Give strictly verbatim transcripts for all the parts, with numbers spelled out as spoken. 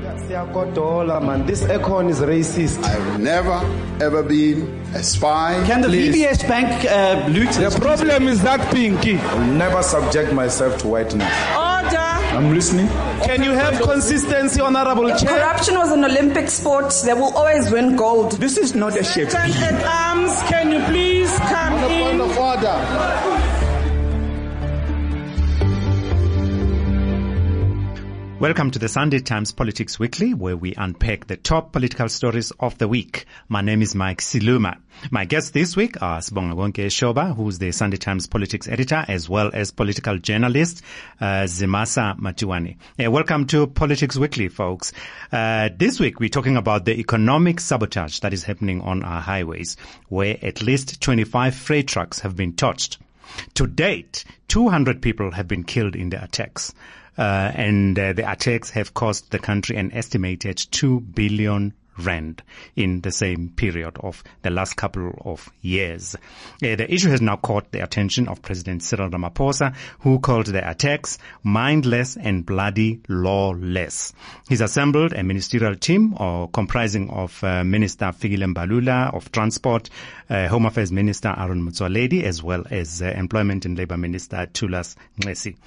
Man, this Econ is racist. I've never, ever been a spy. Can the Please. V B S Bank uh, loot? The problem is that Pinky. I'll never subject myself to whiteness. Order. I'm listening. Can you have consistency, Honorable If Chair? corruption was an Olympic sport, they will always win gold. This is not a Shakespeare. Stand at arms, can you please come On the in? point of order. Welcome to the Sunday Times Politics Weekly, where we unpack the top political stories of the week. My name is Mike Siluma. My guests this week are Sibongabonke Shoba, who's the Sunday Times Politics Editor, as well as political journalist uh, Zimasa Matiwani. Uh, welcome to Politics Weekly, folks. Uh, this week we're talking about the economic sabotage that is happening on our highways, where at least twenty-five freight trucks have been touched. To date, two hundred people have been killed in the attacks. Uh, and uh, the attacks have cost the country an estimated two billion rand in the same period of the last couple of years. Uh, the issue has now caught the attention of President Cyril Ramaphosa, who called the attacks mindless and bloody lawless. He's assembled a ministerial team or comprising of uh, Minister Fikile Mbalula of Transport, uh, Home Affairs Minister Aaron Motsoaledi, as well as uh, Employment and Labour Minister Thulas Nxesi.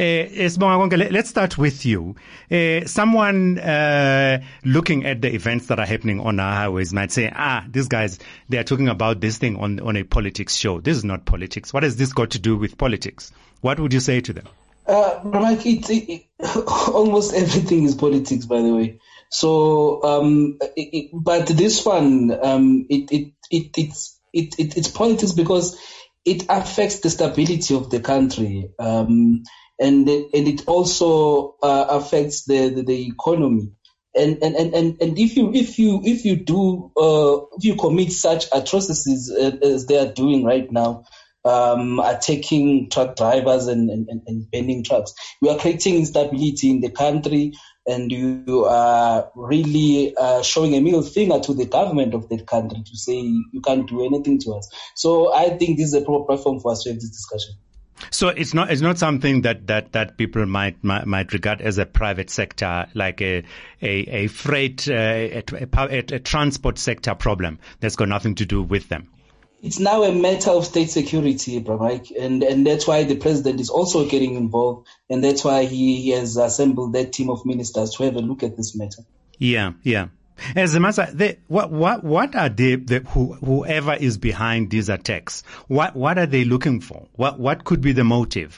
Uh, let's start with you. Uh, someone uh, looking at the events that are happening on our highways might say, ah, these guys, they are talking about this thing on, on a politics show. This is not politics. What has this got to do with politics? What would you say to them? Uh, Mike, it, it, almost everything is politics, by the way. So, um, it, it, but this one, um, it, it, it, it's, it, it, it's politics because it affects the stability of the country. Um, and, it, and it also, uh, affects the, the, the economy. And, and, and, and if you, if you, if you do, uh, if you commit such atrocities uh, as they are doing right now, um, attacking truck drivers and, and, and banning trucks, you are creating instability in the country, and you are really, uh, showing a middle finger to the government of that country to say you can't do anything to us. So I think this is a proper platform for us to have this discussion. So it's not it's not something that, that, that people might, might might regard as a private sector, like a a, a freight uh, a, a, a transport sector problem that's got nothing to do with them. It's now a matter of state security, Mike, and and that's why the president is also getting involved, and that's why he, he has assembled that team of ministers to have a look at this matter. Yeah, yeah. As a matter, they, what what what are they? The, who, whoever is behind these attacks, what what are they looking for? What what could be the motive?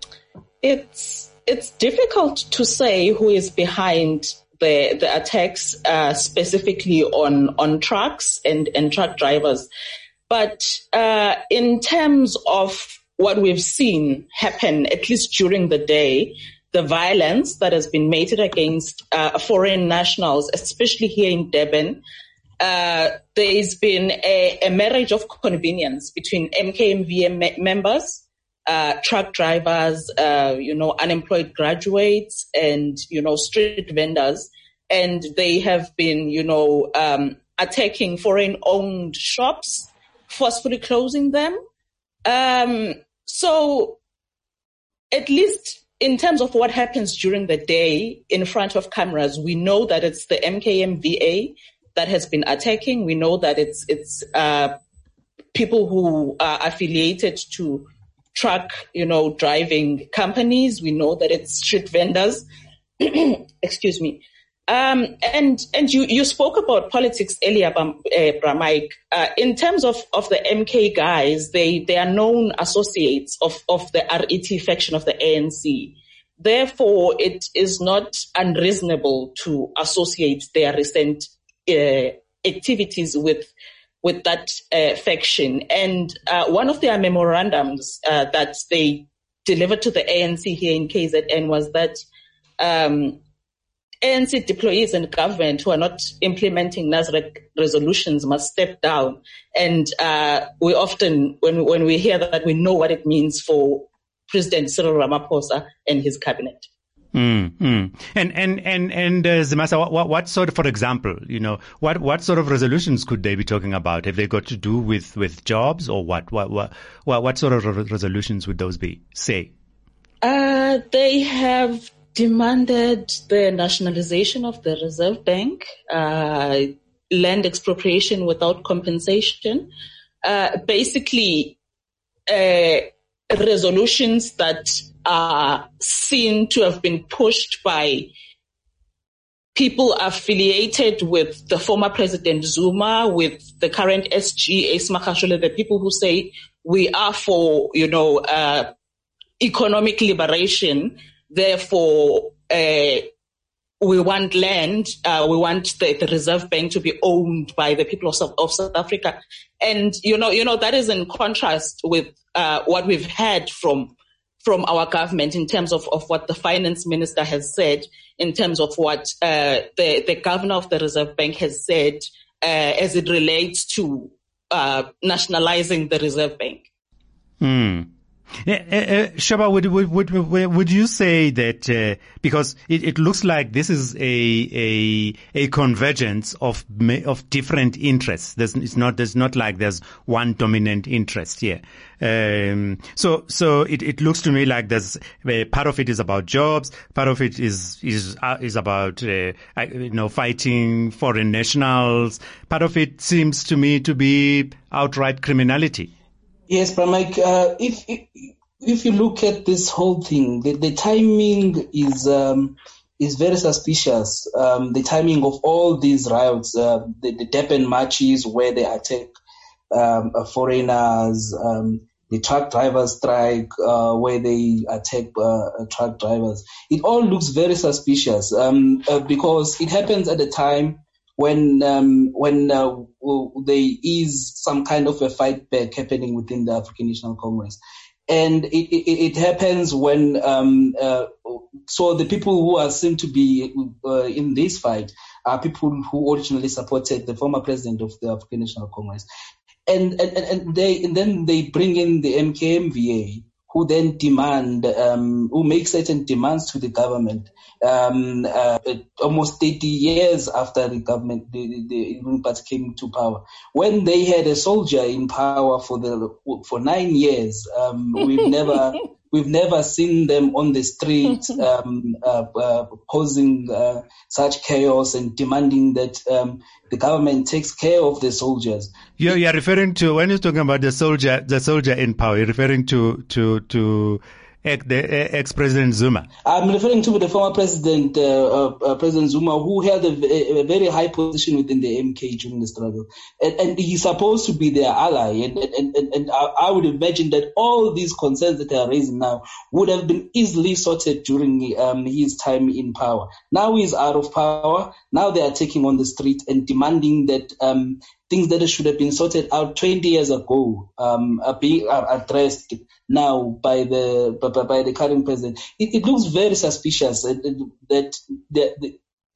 It's it's difficult to say who is behind the the attacks, uh, specifically on on trucks and and truck drivers. But uh, in terms of what we've seen happen, at least during the day, the violence that has been meted against uh, foreign nationals, especially here in Durban, uh, there's been a, a marriage of convenience between M K M V A me- members, uh, truck drivers, uh, you know, unemployed graduates, and, you know, street vendors. And they have been, you know, um, attacking foreign-owned shops, forcefully closing them. Um, so at least in terms of what happens during the day in front of cameras, we know that it's the M K M V A that has been attacking. We know that it's it's uh, people who are affiliated to truck, you know, driving companies. We know that it's street vendors. Excuse me. Um, and and you, you spoke about politics earlier, uh, Bramike. Uh, in terms of, of the M K guys, they, they are known associates of, of the R E T faction of the A N C. Therefore, it is not unreasonable to associate their recent uh, activities with with that uh, faction. And uh, one of their memorandums uh, that they delivered to the A N C here in K Z N was that um, A N C employees and government who are not implementing NASREC resolutions must step down. And uh, we often, when when we hear that, we know what it means for President Cyril Ramaphosa and his cabinet. Mm, mm. And and and and uh, Zimasa, what, what what sort of, for example, you know, what what sort of resolutions could they be talking about? Have they got to do with, with jobs, or what? What what what, what sort of re- resolutions would those be? Say. Uh, they have demanded the nationalization of the Reserve Bank, uh, land expropriation without compensation, uh, basically uh, resolutions that are seen to have been pushed by people affiliated with the former President Zuma, with the current S G, Ace Magashule, the people who say we are for, you know, uh, economic liberation, therefore uh, we want land, uh, we want the, the Reserve Bank to be owned by the people of South, of South Africa. And, you know, you know, that is in contrast with uh, what we've had from from our government in terms of, of what the finance minister has said, in terms of what uh, the, the governor of the Reserve Bank has said uh, as it relates to uh, nationalizing the Reserve Bank. Hmm. Uh, uh, Shoba, would, would, would, would you say that, uh, because it, it looks like this is a, a, a convergence of, of different interests. There's, it's not, there's not like there's one dominant interest here. Um, so, so it, it looks to me like there's, uh, part of it is about jobs, part of it is, is, uh, is about, uh, you know, fighting foreign nationals. Part of it seems to me to be outright criminality. Yes, but Mike, uh, if, if if you look at this whole thing, the, the timing is um, is very suspicious. Um, the timing of all these riots, uh, the, the Durban marches where they attack um, foreigners, um, the truck drivers strike uh, where they attack uh, truck drivers. It all looks very suspicious um, uh, because it happens at a time when um, when uh, there is some kind of a fight back happening within the African National Congress. And it, it, it happens when, um, uh, so the people who are seen to be uh, in this fight are people who originally supported the former president of the African National Congress. And, and, and they, and then they bring in the M K M V A, who then demand, um, who make certain demands to the government, um, uh, almost thirty years after the government, the, the ruling party came to power. When they had a soldier in power for the, for nine years, um, we've never, we've never seen them on the street, um, uh, uh, causing, uh, such chaos and demanding that, um, the government takes care of the soldiers. You're, you're referring to, when you're talking about the soldier, the soldier in power, you're referring to, to, to the ex-President Zuma? I'm referring to the former president, uh, uh, President Zuma, who held a, a very high position within the M K during the struggle. And, and he's supposed to be their ally. And, and, and, and I, I would imagine that all these concerns that they are raising now would have been easily sorted during um, his time in power. Now he's out of power. Now they are taking on the street and demanding that um, things that should have been sorted out twenty years ago um, are being are addressed now by the by, by the current president. It, it looks very suspicious that, that the, the,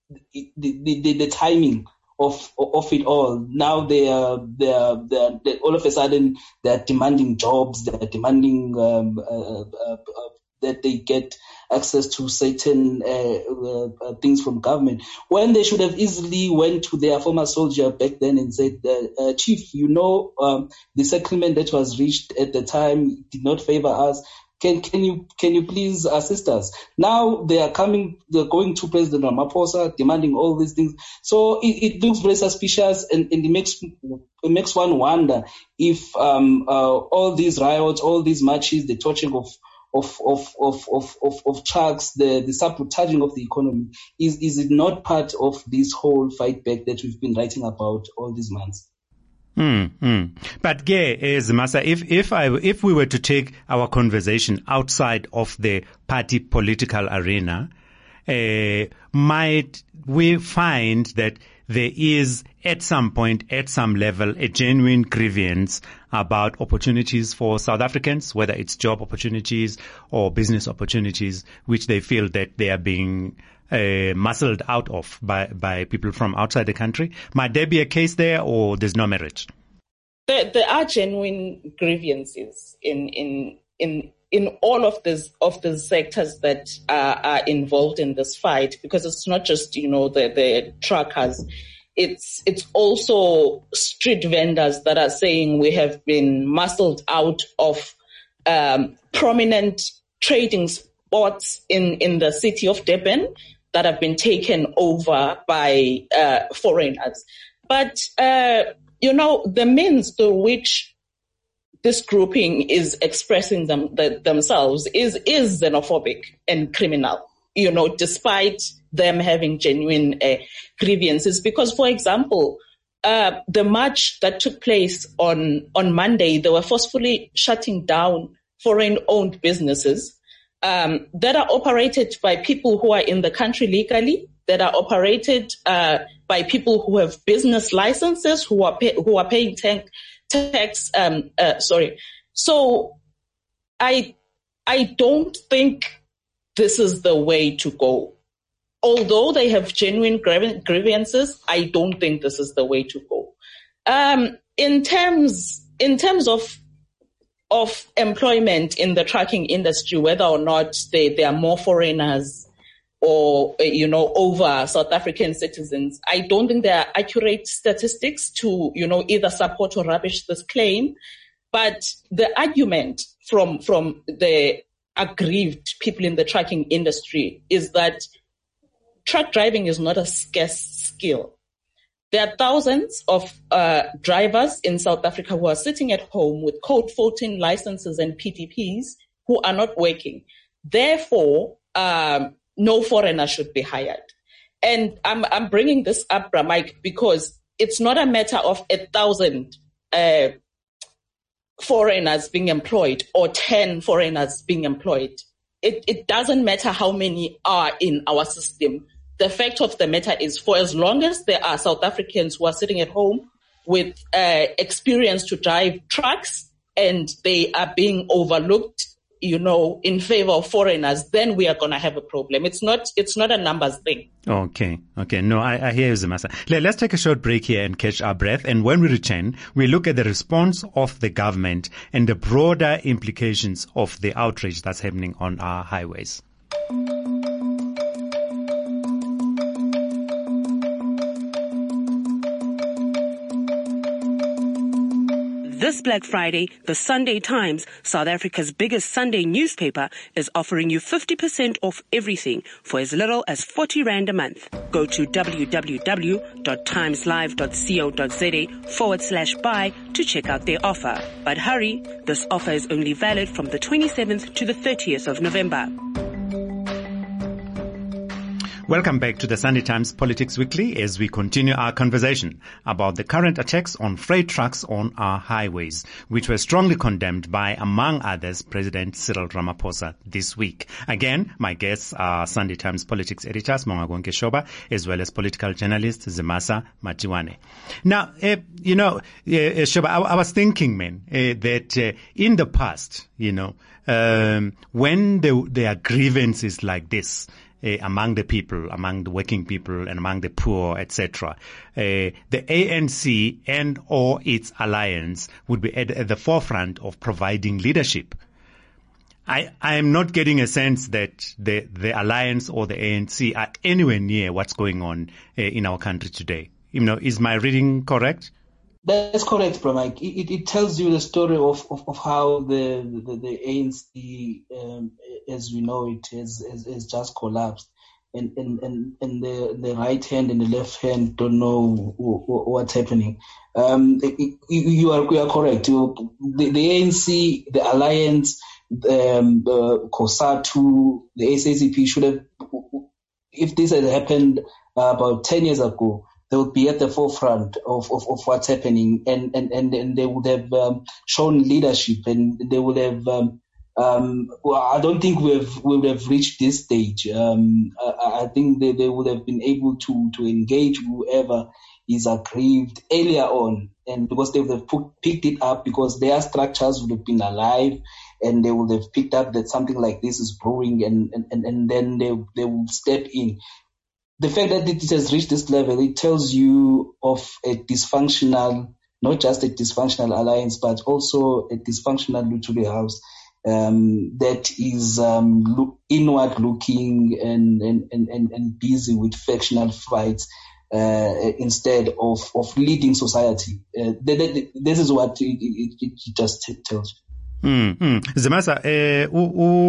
the, the, the timing of of it all. Now they are they are, they are they, all of a sudden they are demanding jobs. They are demanding um, uh, uh, uh, that they get access to certain uh, uh, things from government, when they should have easily went to their former soldier back then and said, uh, uh, Chief, you know, um, the settlement that was reached at the time did not favor us. Can can you can you please assist us? Now they are coming, they're going to President Ramaphosa demanding all these things. So it, it looks very suspicious, and, and it makes it makes one wonder if um, uh, all these riots, all these marches, the torching of Of, of, of, of, of, of trucks, the, the sabotaging of the economy, is, is it not part of this whole fight back that we've been writing about all these months? Mm, mm. But Ge, Zimasa, if, if I, if we were to take our conversation outside of the party political arena, uh, might we find that there is at some point, at some level, a genuine grievance about opportunities for South Africans, whether it's job opportunities or business opportunities, which they feel that they are being uh, muscled out of by, by people from outside the country? Might there be a case there, or there's no merit? There, there are genuine grievances in in in in all of this of the sectors that are, are involved in this fight, because it's not just, you know, the the truckers. It's it's also street vendors that are saying we have been muscled out of um, prominent trading spots in, in the city of Durban that have been taken over by uh, foreigners. But, uh, you know, the means through which this grouping is expressing them, the, themselves is, is xenophobic and criminal, you know, despite them having genuine uh, grievances. Because, for example, uh, the march that took place on, on Monday, they were forcefully shutting down foreign-owned businesses um, that are operated by people who are in the country legally, that are operated uh, by people who have business licenses, who are pay, who are paying tax. tax um, uh, sorry. So I I don't think this is the way to go. Although they have genuine grievances, I don't think this is the way to go. Um, in terms in terms of of employment in the trucking industry, whether or not they, there are more foreigners or, you know, over South African citizens, I don't think there are accurate statistics to, you know, either support or rubbish this claim. But the argument from, from the aggrieved people in the trucking industry is that truck driving is not a scarce skill. There are thousands of uh, drivers in South Africa who are sitting at home with code fourteen licenses and P T Ps who are not working. Therefore, um, no foreigner should be hired. And I'm, I'm bringing this up, Mike, because it's not a matter of a thousand uh, foreigners being employed or ten foreigners being employed. It, it doesn't matter how many are in our system. The fact of the matter is, for as long as there are South Africans who are sitting at home with uh, experience to drive trucks and they are being overlooked, you know, in favor of foreigners, then we are going to have a problem. It's not, it's not a numbers thing. Okay. Okay. No, I, I hear you, Zimasa. Let's take a short break here and catch our breath. And when we return, we look at the response of the government and the broader implications of the outrage that's happening on our highways. This Black Friday, the Sunday Times, South Africa's biggest Sunday newspaper, is offering you fifty percent off everything for as little as forty rand a month. Go to www.timeslive.co.za forward slash buy to check out their offer. But hurry, this offer is only valid from the twenty-seventh to the thirtieth of November. Welcome back to the Sunday Times Politics Weekly as we continue our conversation about the current attacks on freight trucks on our highways, which were strongly condemned by, among others, President Cyril Ramaphosa this week. Again, my guests are Sunday Times Politics editors Mongagonke Shoba, as well as political journalist Zimasa Matiwane. Now, uh, you know, uh, Shoba, I, I was thinking, man, uh, that uh, in the past, you know, um, when there, there are grievances like this, Uh, among the people, among the working people and among the poor, et cetera. Uh, the A N C and or its alliance would be at, at the forefront of providing leadership. I, I am not getting a sense that the, the alliance or the A N C are anywhere near what's going on uh, in our country today. You know, is my reading correct? That's correct, Bro Mike. It, it tells you the story of, of, of how the, the, the A N C, um, as we know it, has, has, has just collapsed. And, and, and, and the, the right hand and the left hand don't know what's happening. Um, it, you are, you are correct. You, the, the A N C, the Alliance, um, the COSATU, the S A C P should have, if this had happened uh, about ten years ago, they would be at the forefront of, of, of what's happening, and, and, and, and they would have um, shown leadership, and they would have, um, um, well, I don't think we have, we would have reached this stage. Um, I, I think they, they would have been able to, to engage whoever is aggrieved earlier on, and because they would have put, picked it up, because their structures would have been alive, and they would have picked up that something like this is brewing, and, and, and then they, they would step in. The fact that it has reached this level, it tells you of a dysfunctional, not just a dysfunctional alliance, but also a dysfunctional Luthuli House um, that is um, look, inward looking and, and, and, and busy with factional fights uh, instead of, of leading society. Uh, th- th- this is what it, it, it just tells you. Mm-hmm. Zimasa, uh,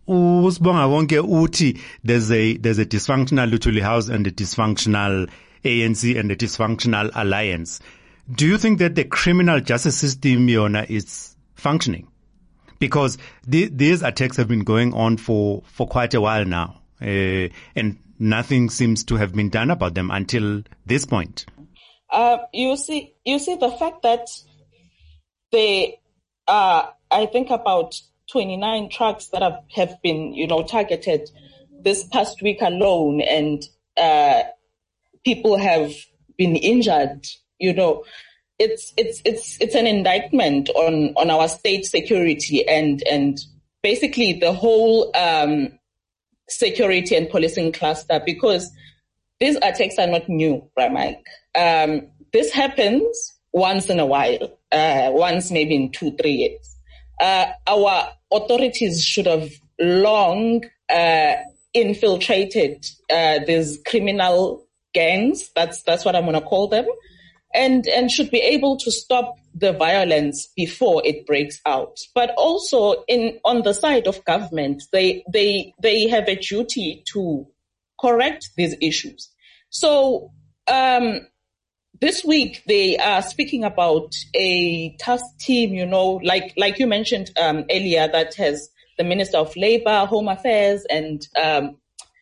Usibonga wonke uthi there's a there's a dysfunctional Luthuli House and a dysfunctional A N C and a dysfunctional alliance. Do you think that the criminal justice system, Yona, is functioning? Because the, these attacks have been going on for, for quite a while now, uh, and nothing seems to have been done about them until this point. Uh, you see, you see the fact that they are, I think, about twenty-nine trucks that have, have been, you know, targeted this past week alone, and uh, people have been injured. You know, it's it's it's it's an indictment on, on our state security and and basically the whole um, security and policing cluster, because these attacks are not new, right, Mike? Um, this happens once in a while, uh, once maybe in two, three years. Uh, our authorities should have long uh, infiltrated uh, these criminal gangs. That's that's what I'm going to call them, and and should be able to stop the violence before it breaks out. But also, in on the side of government, they they they have a duty to correct these issues. So um, this week they are speaking about a task team, you know, like like you mentioned um, earlier, that has the Minister of Labour, Home Affairs, and um,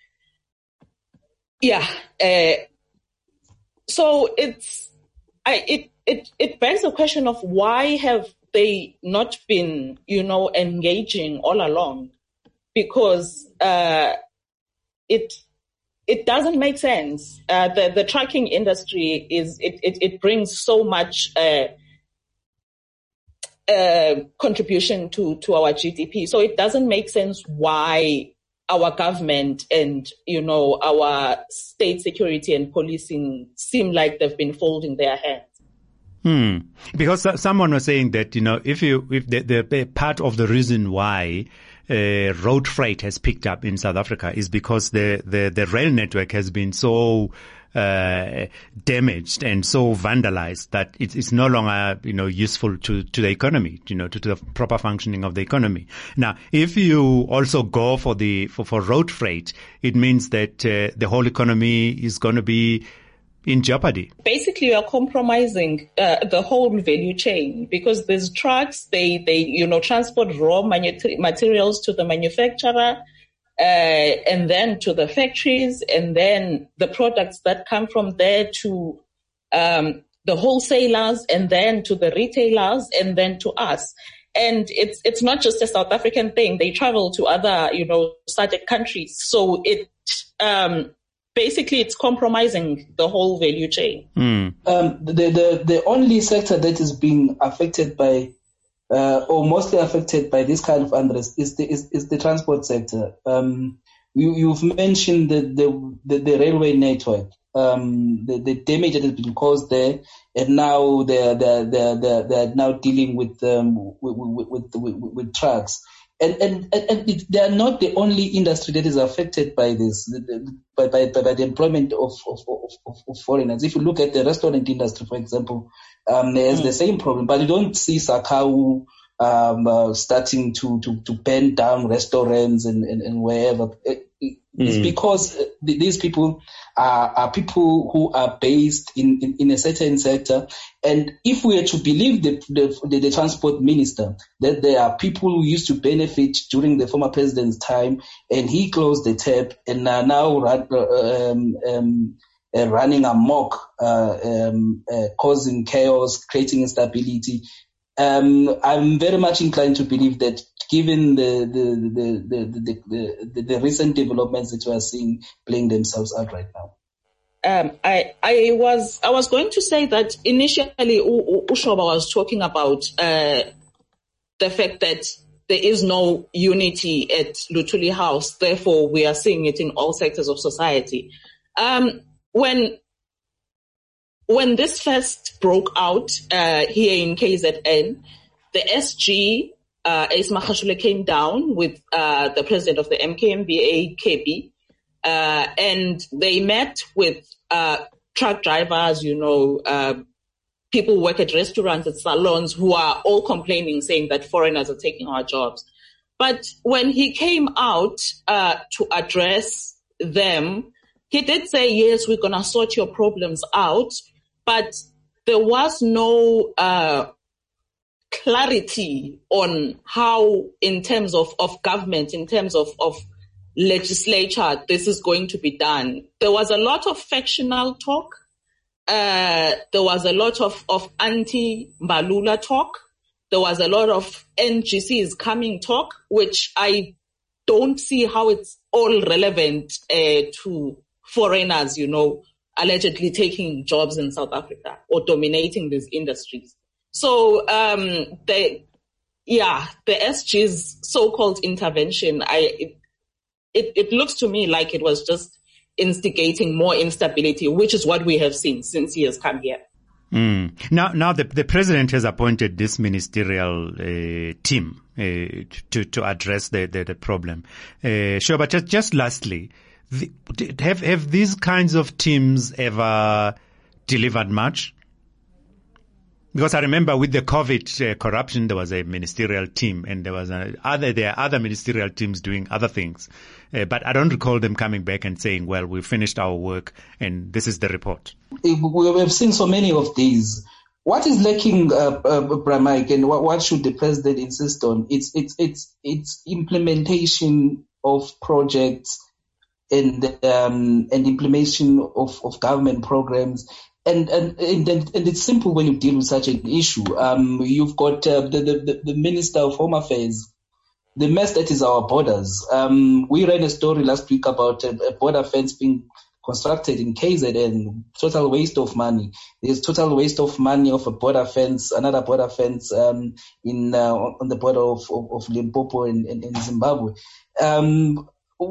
yeah. Uh, so it's I it it it begs the question of why have they not been, you know, engaging all along? Because uh, it. It doesn't make sense. Uh, the, the trucking industry is, it, it, it brings so much, uh, uh, contribution to, to our G D P. So it doesn't make sense why our government and, you know, our state security and policing seem like they've been folding their hands. Hmm. Because someone was saying that, you know, if you, if the, the part of the reason why Uh, road freight has picked up in South Africa is because the, the, the rail network has been so uh, damaged and so vandalized that it's, it's no longer, you know, useful to, to the economy, you know, to, to the proper functioning of the economy. Now, if you also go for the for, for road freight, it means that uh, the whole economy is going to be in jeopardy. Basically, you are compromising uh, the whole value chain, because these trucks, they, they, you know, transport raw manu- materials to the manufacturer, uh, and then to the factories, and then the products that come from there to um, the wholesalers, and then to the retailers, and then to us. And it's it's not just a South African thing. They travel to other, you know, SADC countries. So it um basically, it's compromising the whole value chain. Mm. Um, the, the the only sector that is being affected by, uh, or mostly affected by this kind of unrest is the is, is the transport sector. Um, you, you've mentioned the the, the, the railway network, um, the, the damage that has been caused there, and now they're they're they're they're, they're now dealing with um with with, with, with, with trucks. And, and, and it, they are not the only industry that is affected by this, by, by, by the employment of, of, of, of foreigners. If you look at the restaurant industry, for example, um, there's mm. the same problem, but you don't see Sakau um, uh, starting to, to, to burn down restaurants and, and, and wherever. It, it, mm. It's because these people are, are people who are based in, in, in a certain sector. And if we are to believe the, the, the transport minister, that there are people who used to benefit during the former president's time, and he closed the tap and are now run, um, um, uh, running amok, uh, um, uh, causing chaos, creating instability. Um, I'm very much inclined to believe that, given the the the the the, the, the, the recent developments that we are seeing playing themselves out right now. Um, I I was I was going to say that initially U- Ushoba was talking about uh, the fact that there is no unity at Luthuli House. Therefore, we are seeing it in all sectors of society. Um, when when this first broke out uh, here in K Z N, the S G uh, Ace Magashule came down with uh, the president of the M K M V A, K B. Uh, and they met with uh, truck drivers, you know, uh, people who work at restaurants, at salons, who are all complaining, saying that foreigners are taking our jobs. But when he came out uh, to address them, he did say, yes, we're going to sort your problems out, but there was no uh, clarity on how, in terms of, of government, in terms of, of legislature, this is going to be done. There was a lot of factional talk. Uh, there was a lot of, of anti-Mbalula talk. There was a lot of N G Cs coming talk, which I don't see how it's all relevant uh, to foreigners, you know, allegedly taking jobs in South Africa or dominating these industries. So, um, the, yeah, the S G's so-called intervention, I, it, it, it looks to me like it was just instigating more instability, which is what we have seen since he has come here. Mm. Now, now the, the president has appointed this ministerial uh, team uh, to to address the the, the problem. Uh, sure, but just just lastly, the, have have these kinds of teams ever delivered much? Because I remember with the COVID uh, corruption, there was a ministerial team, and there was a, other there are other ministerial teams doing other things, uh, but I don't recall them coming back and saying, "Well, we finished our work, and this is the report." We have seen so many of these. What is lacking, uh, uh, Mike, and what, what should the president insist on? It's it's it's it's implementation of projects and um, and implementation of, of government programs. And, and and and it's simple when you deal with such an issue. Um, you've got uh, the, the the Minister of Home Affairs, the mess that is our borders. Um, we ran a story last week about a, a border fence being constructed in K Z N. Total waste of money. There's total waste of money of a border fence, another border fence um, in uh, on the border of of, of Limpopo in, in, in Zimbabwe. Um,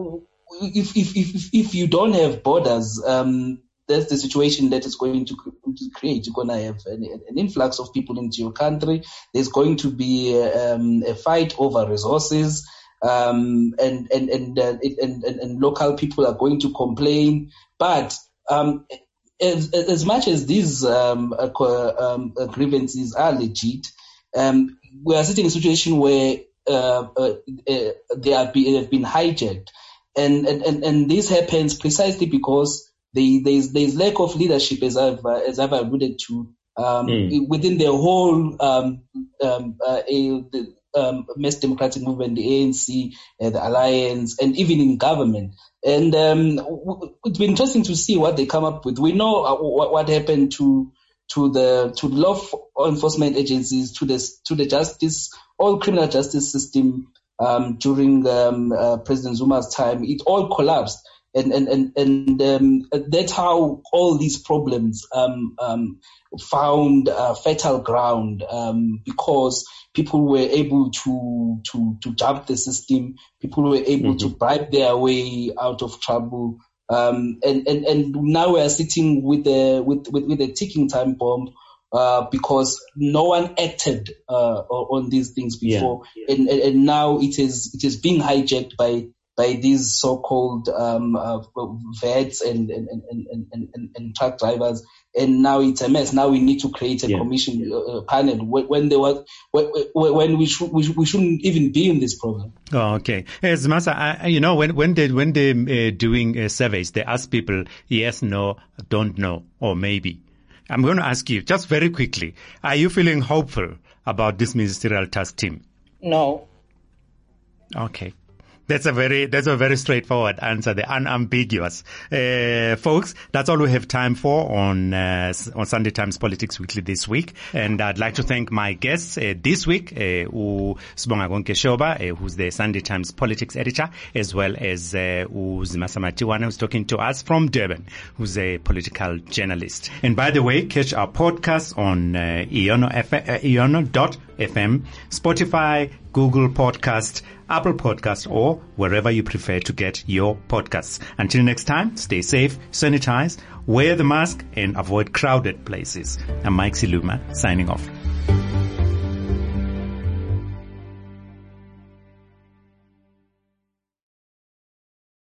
if if if if you don't have borders, um, that's the situation that is going to, to create. You're going to have an, an influx of people into your country. There's going to be um, a fight over resources, um, and and and, uh, it, and and and local people are going to complain. But um, as, as much as these um, uh, um, uh, grievances are legit, um, we are sitting in a situation where uh, uh, uh, they are be, have been hijacked, and and and, and this happens precisely because They, there's, there's lack of leadership, as I've, uh, as I've alluded to, um, mm. within the whole, um, um, uh, a, the, um, mass democratic movement, the A N C, uh, the alliance, and even in government. And, um, w- it's been interesting to see what they come up with. We know uh, what, what happened to, to the, to law enforcement agencies, to the, to the justice, all criminal justice system, um, during, um, uh, President Zuma's time. It all collapsed. And and and and um, that's how all these problems um, um, found uh, fertile ground, um, because people were able to to to jump the system. People were able mm-hmm. to bribe their way out of trouble. Um, and and and now we are sitting with the with with, with a ticking time bomb. Uh, because no one acted uh, on these things before, yeah. Yeah. And, and and now it is it is being hijacked by. by these so-called um, uh, vets and and, and, and, and and truck drivers, and now it's a mess. Now we need to create a yeah. commission uh, panel when there was when we should we, we shouldn't even be in this problem. Oh, okay. As Masa, I, you know, when when they when they uh, doing uh, surveys, they ask people yes, no, don't know, or maybe. I'm going to ask you just very quickly: are you feeling hopeful about this ministerial task team? No. Okay. That's a very, that's a very straightforward answer, the unambiguous. Uh, folks, that's all we have time for on, uh, on Sunday Times Politics Weekly this week. And I'd like to thank my guests, uh, this week, uh, Sibonga Shoba, uh, who's the Sunday Times Politics editor, as well as, uh, Uzimasa Matiwana, who's talking to us from Durban, who's a political journalist. And by the way, catch our podcast on, uh, Iono, F- uh, Iono dot F M, Spotify, Google Podcast, Apple Podcast, or wherever you prefer to get your podcasts. Until next time, stay safe, sanitize, wear the mask, and avoid crowded places. I'm Mike Siluma, signing off.